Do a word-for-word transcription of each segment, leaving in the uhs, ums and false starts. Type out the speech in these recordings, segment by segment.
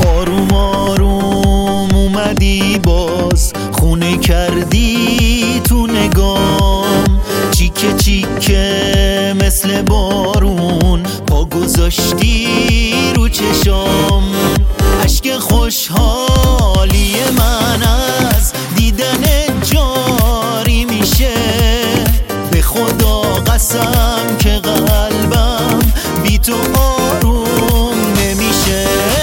آروم آروم اومدی باز خونه کردی تو نگام، چیکه چیکه مثل بارون پا گذاشتی رو چشام. اشک خوشحالی من از دیدن جاری میشه، به خدا قسم که قلبم بی تو آروم نمیشه.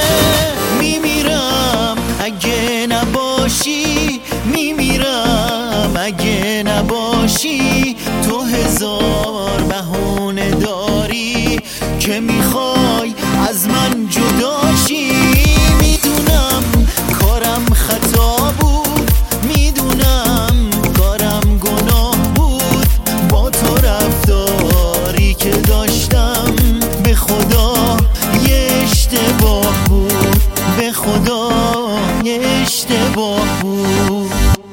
میمیرم اگه نباشی، میمیرم اگه نباشی. تو هزار بهونه داری که میخوای از من جداشی. میدونم کارم خطا بود، میدونم کارم گناه بود، با تو رفتاری که داشتم به خدا یه اشتباه بود، به خدا یه اشتباه بود.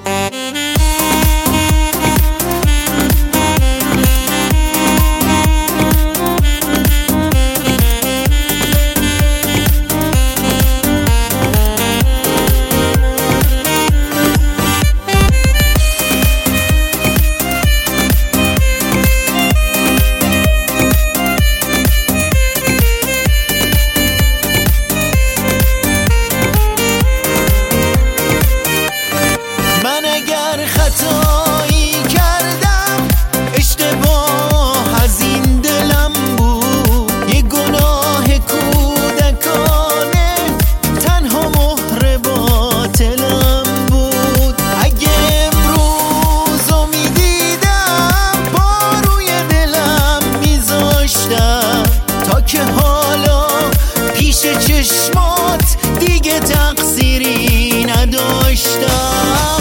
خطایی کردم، اشتباه از این دلم بود، یه گناه کودکانه تنها مهر باطلم بود. اگه امروزو میدیدم پا روی دلم میذاشتم، تا که حالا پیش چشمات دیگه تقصیری نداشتم.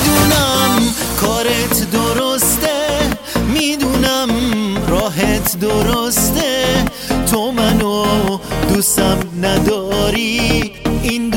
کارت درسته، میدونم راهت درسته، تو منو دوستم نداری، این